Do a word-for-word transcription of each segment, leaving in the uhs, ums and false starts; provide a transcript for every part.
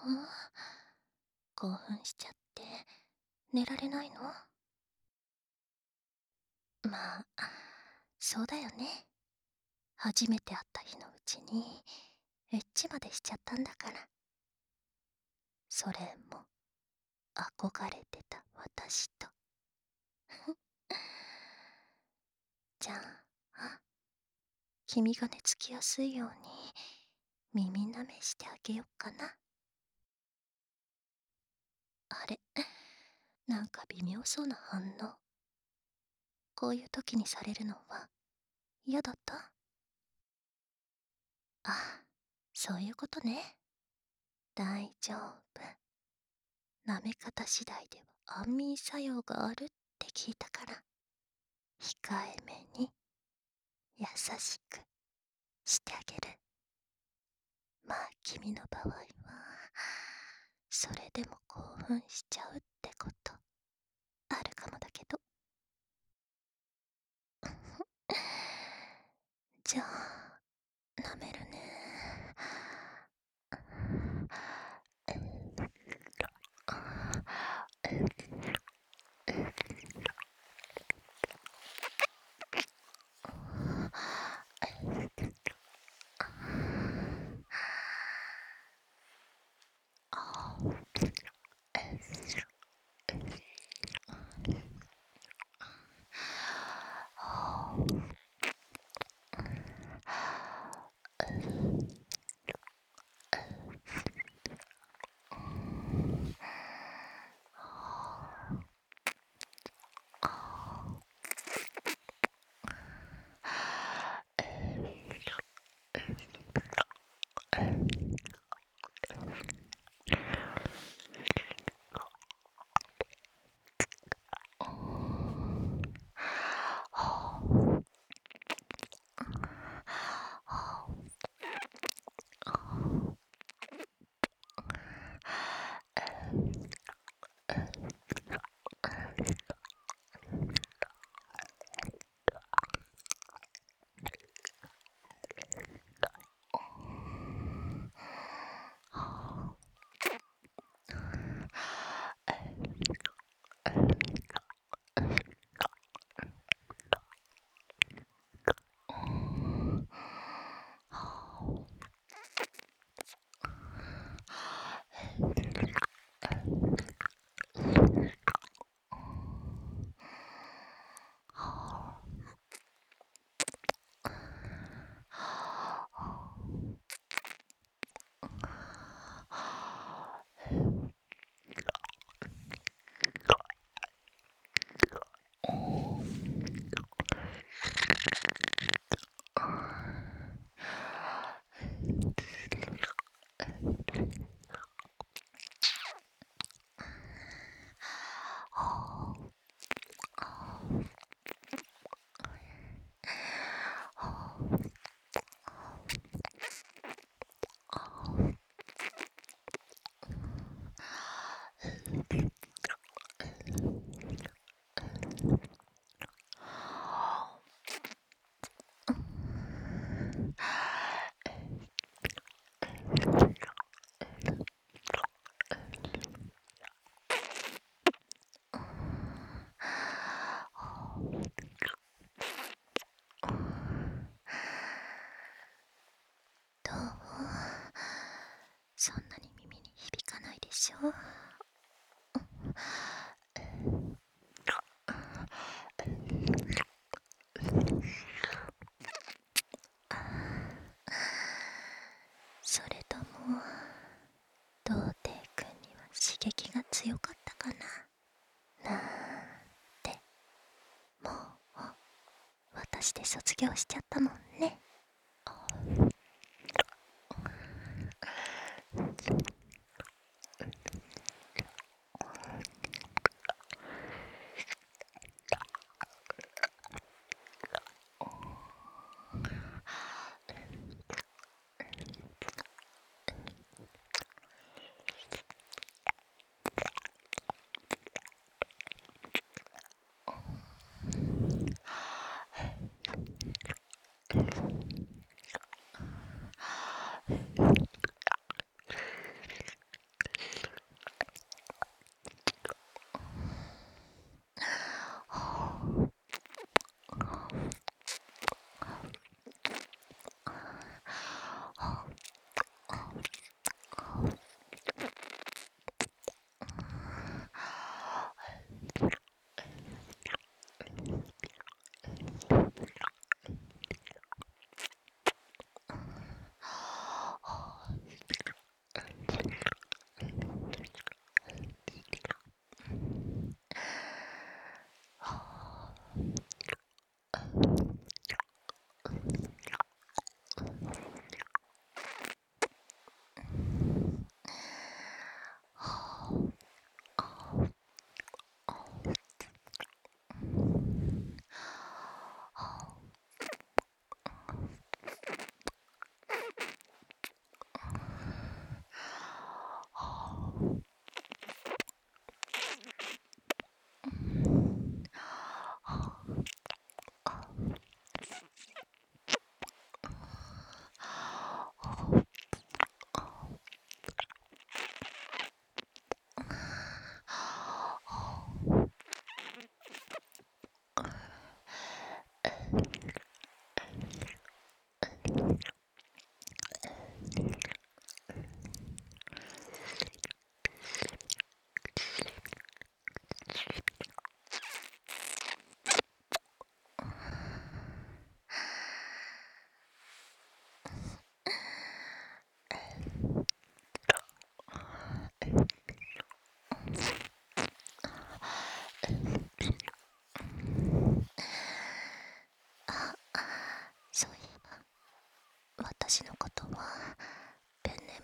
興奮しちゃって寝られないの？まあ、そうだよね。初めて会った日のうちにエッチまでしちゃったんだから。それも憧れてた私と。じゃあ、君が寝つきやすいように耳舐めしてあげよっかな。あれ、なんか微妙そうな反応。こういう時にされるのは嫌だった？あ、そういうことね。大丈夫。舐め方次第では安眠作用があるって聞いたから、控えめに優しくしてあげる。まあ君の場合はそれでも興奮しちゃうってことあるかもだけど。じゃあ舐めるね。どう？そんなに耳に響かないでしょ？それとも童貞くんには刺激が強かったかななんて。もう私で卒業しちゃったもんね。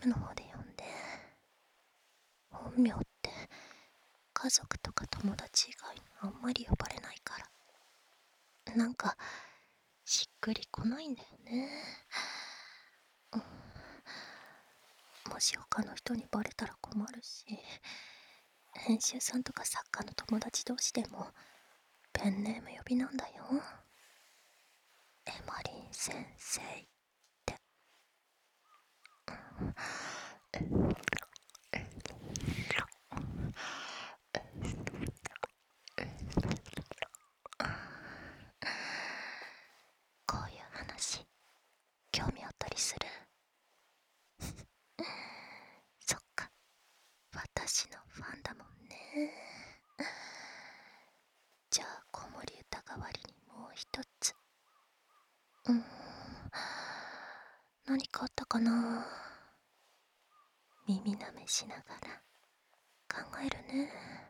ムの方で呼んで。本名って家族とか友達以外にあんまり呼ばれないから、なんかしっくりこないんだよね。うん、もし他の人にバレたら困るし、編集さんとか作家の友達同士でもペンネーム呼びなんだよ。エマリン先生って。こういう話興味あったりする？そっか、私のファンだもんね。じゃあ子守歌代わりにもう一つ。うーん、何かあったかな。耳なめしながら考えるね。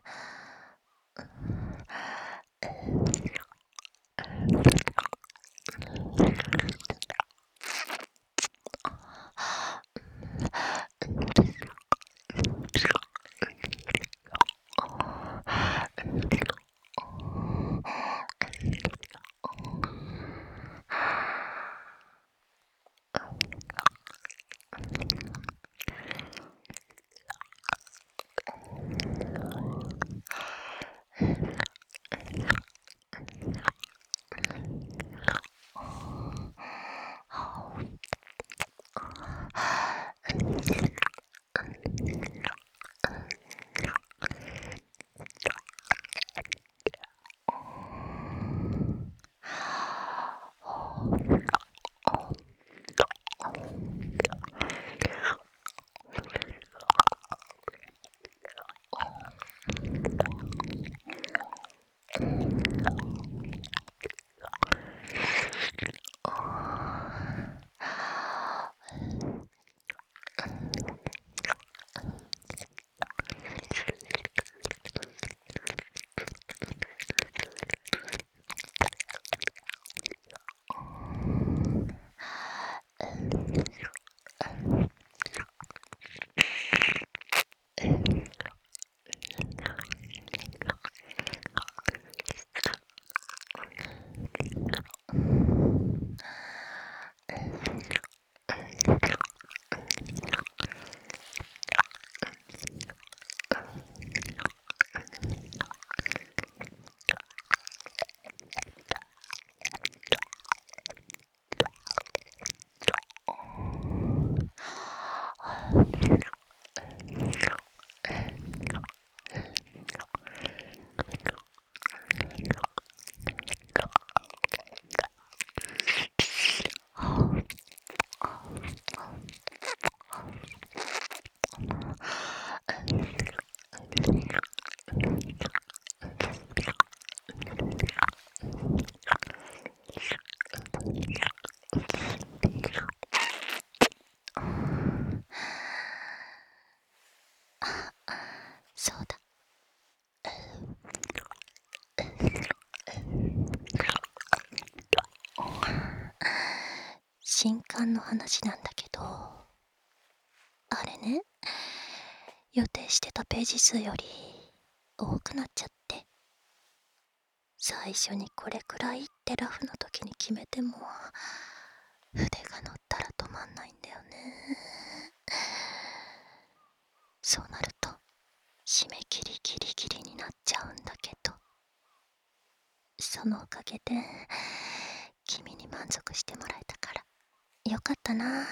そうだ、新刊の話なんだけど、あれね、予定してたページ数より多くなっちゃって、最初にこれくらいってラフの時に決めても筆が乗ったら止まんないんだよね。そうなると締め切りギリギリになっちゃうんだけど、そのおかげで君に満足してもらえたからよかったな。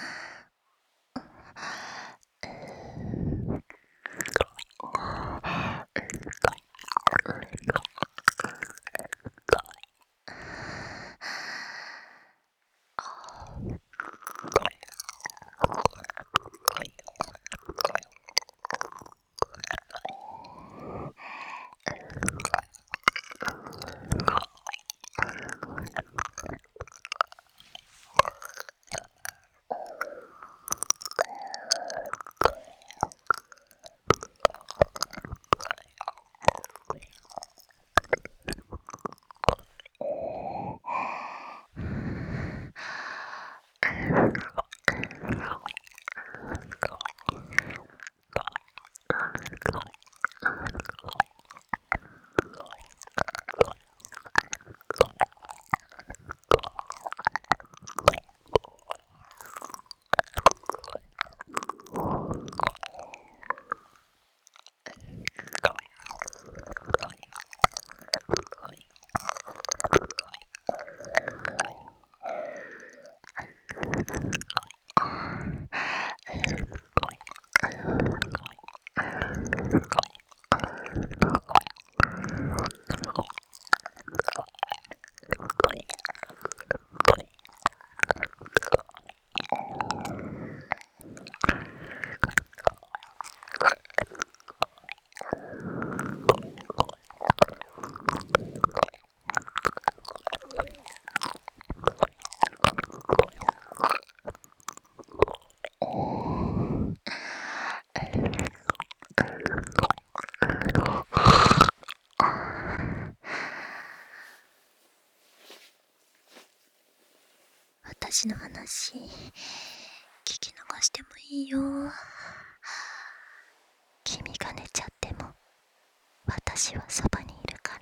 私の話聞き逃してもいいよ。君が寝ちゃっても私はそばにいるから。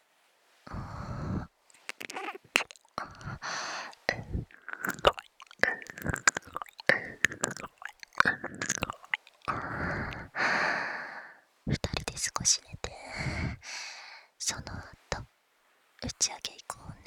二人で少し寝て、その後打ち上げ行こうね。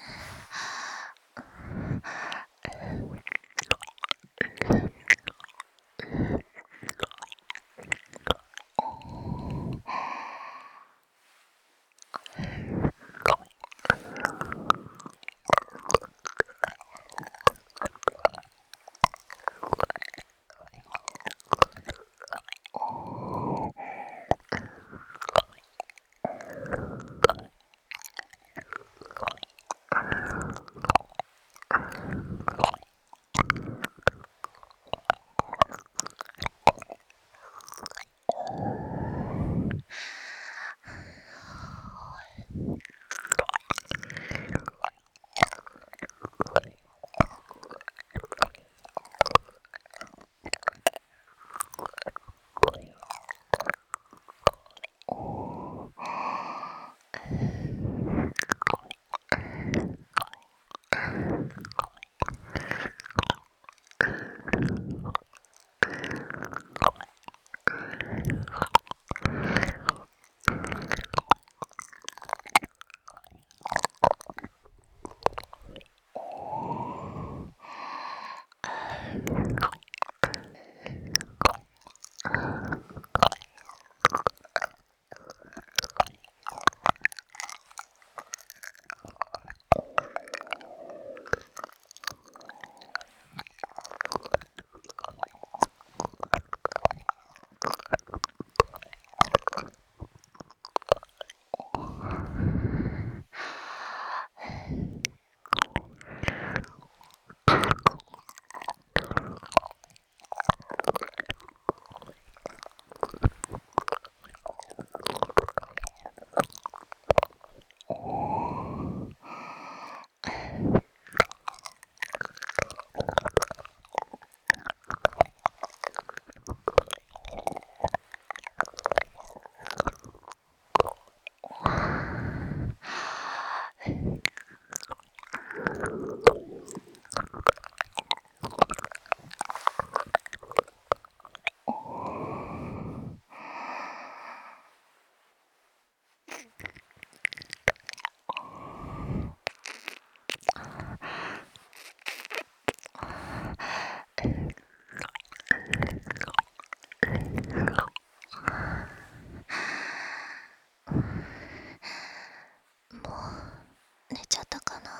もう寝ちゃったかな。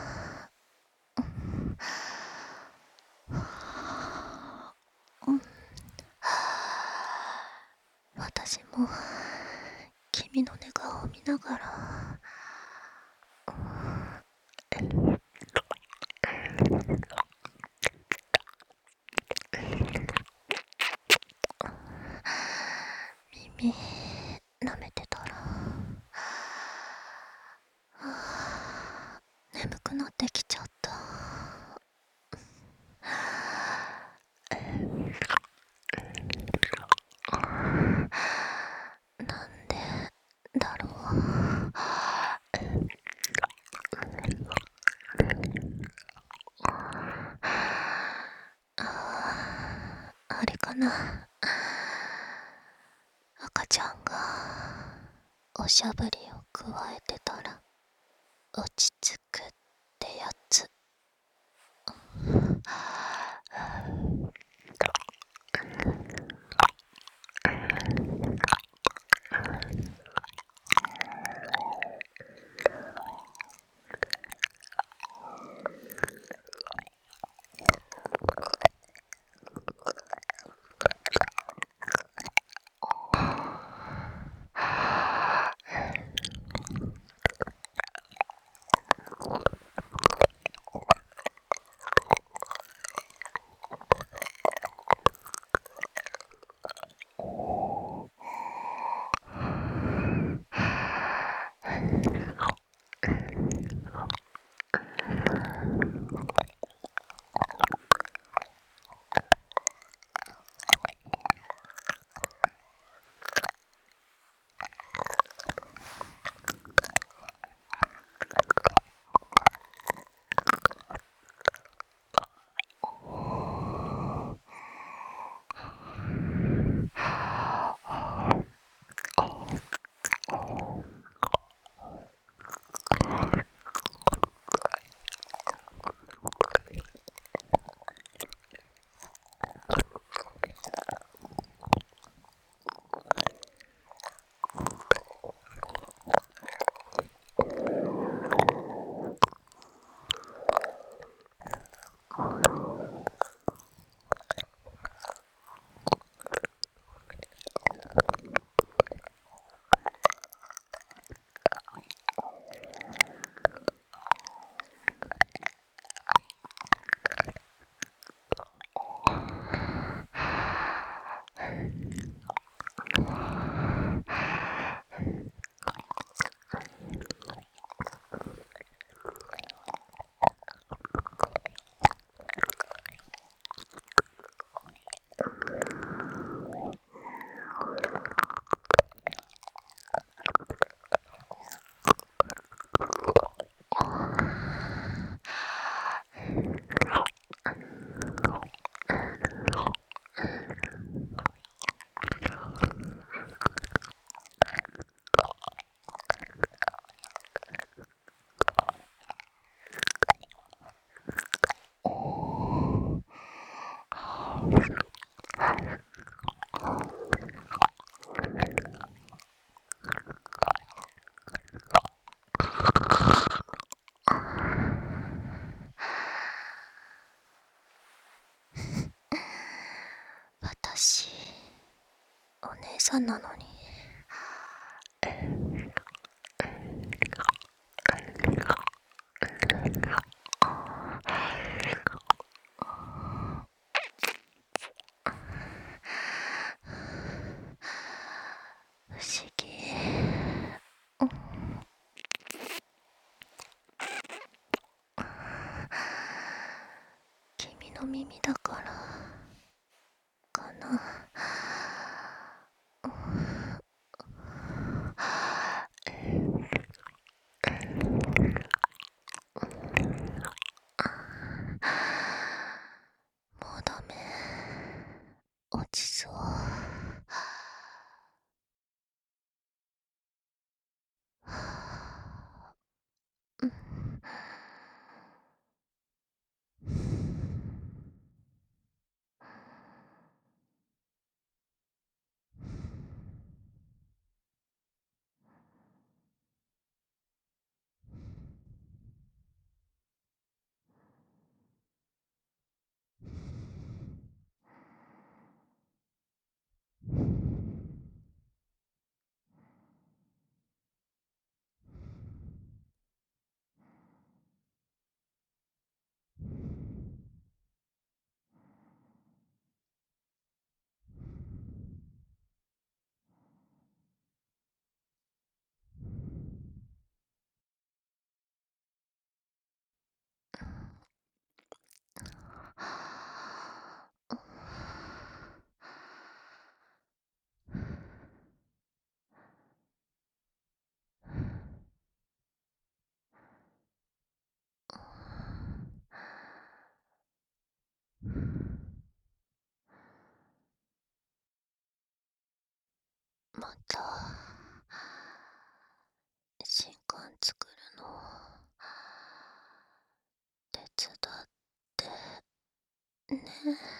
うん、私も君の寝顔を見ながら、耳舐めてたら、はぁ、眠くなってきちゃった。 な。赤ちゃんがおしゃぶりをくわえてたら落ち着くってやつ。私お姉さんなのに。不思議。君の耳だからかな。もうダメ、落ちそう。 作るの手伝ってね。